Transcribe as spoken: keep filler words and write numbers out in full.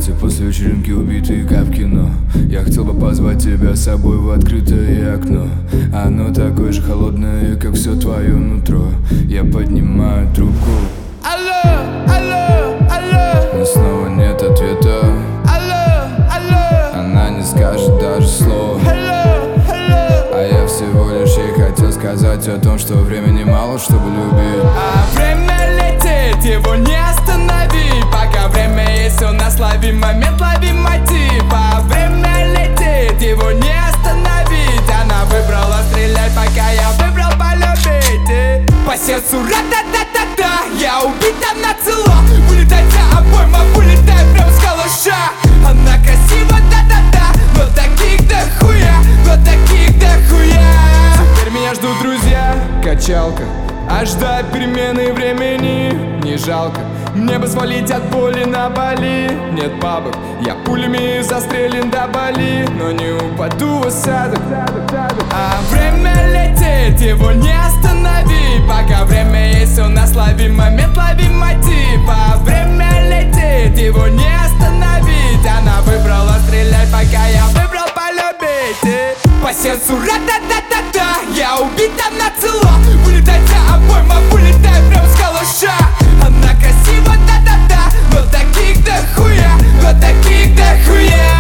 кровати после вечеринки убитые, как в кино. Я хотел бы позвать тебя с собой в открытое окно. Оно такое же холодное, как все твое нутро. Я поднимаю трубку. Алло, алло, алло. Но снова нет ответа. Алло, алло. Она не скажет даже слова. Алло, алло. А я всего лишь ей хотел сказать о том, что времени мало, чтобы любить. А время летит, его не остановить. Пока время есть, у нас лови момент, лови мотив. А время летит, его не остановить. Она выбрала стрелять, пока я выбрал полюбить. По сердцу ра-та-та-та-та. Я убита, она цела. Вылетать за обойма, вылетай прям с калаша. Она красива, да-да-да. Но таких дохуя, но таких дохуя. Теперь меня ждут друзья, качалка. А ждать перемены времени не жалко. Мне бы свалить от боли на Бали. Нет бабок, я пулями застрелен до боли. Но не упаду в осадок. А время летит, его не остановить. Пока время есть, у нас лови момент, лови мотив. А время летит, его не остановить. Она выбрала стрелять, пока я выбрал полюбить. По сердцу ра-та-та-та-та. Я убита, она цела. Вылетать за обойма, вылетай прям с калаша. Она красива, да-да-да. Но таких дохуя, но таких дохуя.